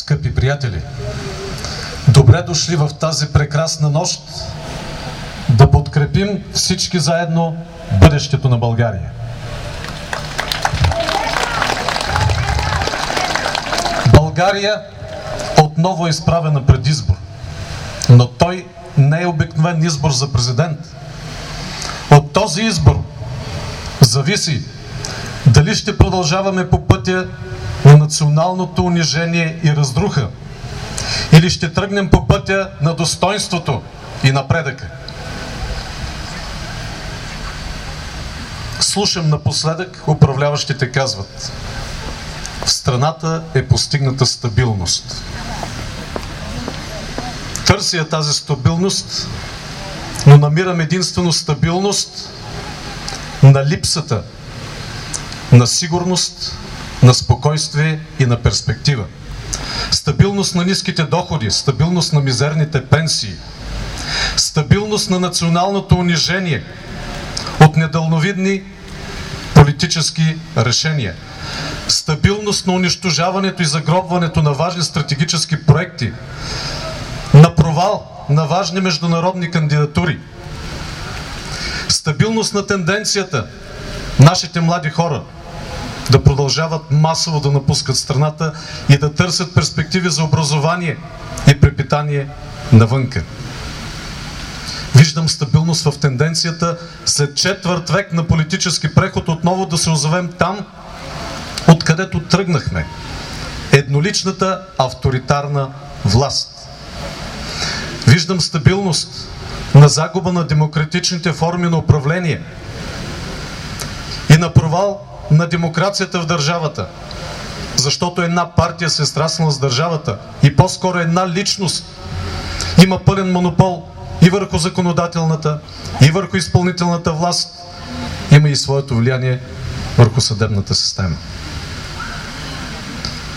Скъпи приятели, добре дошли в тази прекрасна нощ да подкрепим всички заедно бъдещето на България. България отново е изправена пред избор, но той не е обикновен избор за президент. От този избор зависи дали ще продължаваме по пътя на националното унижение и разруха, или ще тръгнем по пътя на достойнството и напредъка. Слушам напоследък, управляващите казват: в страната е постигната стабилност. Търся тази стабилност, но намирам единствено стабилност на липсата на сигурност, на спокойствие и на перспектива. Стабилност на ниските доходи, стабилност на мизерните пенсии, стабилност на националното унижение от недалновидни политически решения, стабилност на унищожаването и загробването на важни стратегически проекти, на провал на важни международни кандидатури, стабилност на тенденцията нашите млади хора да продължават масово да напускат страната и да търсят перспективи за образование и препитание навънка. Виждам стабилност в тенденцията след четвърт век на политически преход отново да се озовем там, откъдето тръгнахме. Едноличната авторитарна власт. Виждам стабилност на загуба на демократичните форми на управление и на провал на демокрацията в държавата, защото една партия се е сраснала с държавата и по-скоро една личност има пълен монопол и върху законодателната, и върху изпълнителната власт, има и своето влияние върху съдебната система.